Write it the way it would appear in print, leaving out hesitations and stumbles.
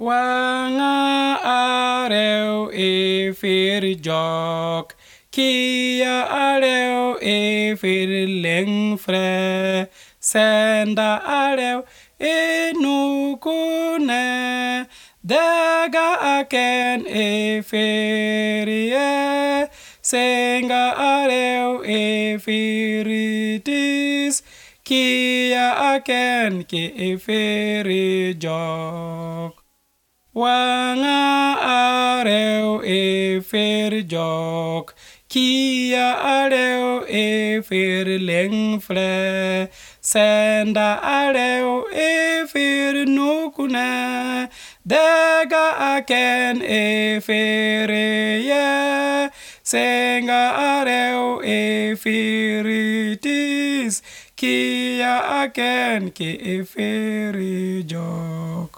Wanga areu e fir jok, kia areu e fir leng fre, senda areu e nukune, daga aken e ferie, senga areu e firitis, kia aken ke e firi jok. Wanga areu e fer jok, kia areu e fer leng fre, senda areu e fer nukune, daga aken e fer ye, senga areu e firitis, kia aken ke e fer jok.